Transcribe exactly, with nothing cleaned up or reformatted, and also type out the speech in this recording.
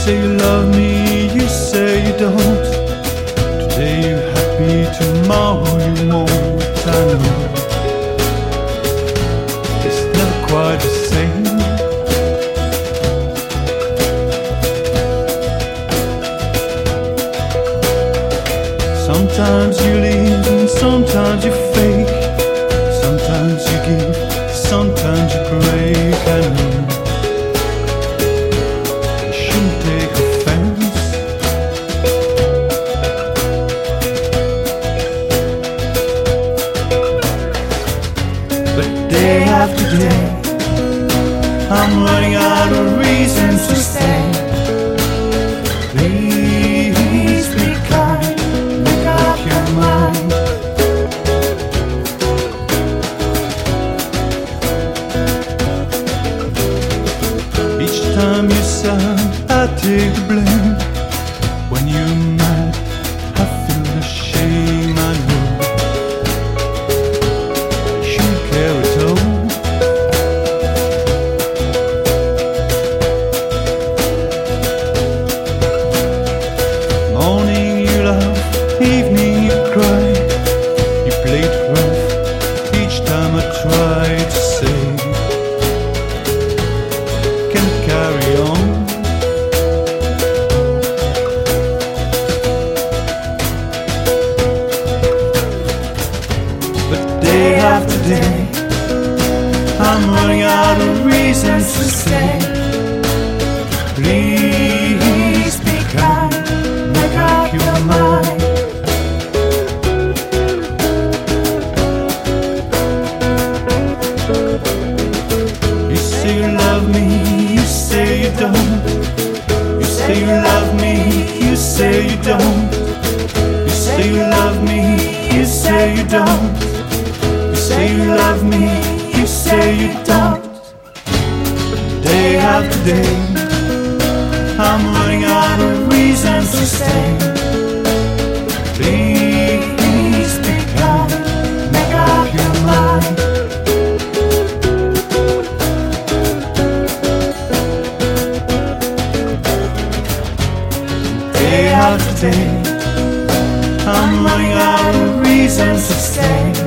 say you love me, you say you don't. Today you're happy, tomorrow you won't. I know it's not quite the same. Sometimes you leave and sometimes you fake. Sometimes you give, sometimes you break. I know you shouldn't take offense, but day after day I'm running out of reasons to stay. Please be kind, make up your mind. Each time you sigh, I take the blame. When you're mad, I feel the shame. I know you shouldn't care at all, morning you laugh, evening you cry. You played rough each time I try to say, can carry on. But day after day I'm running out of reasons to stay. Please be kind, make up your mind. You say you love me, you say you don't. You say you love me, you say you don't. You say you love me, you say you don't. You say you love me, you say you don't. Day after day I'm running out of reasons to stay. Please be kind, make up your mind. Day after day I'm running out of reasons to stay.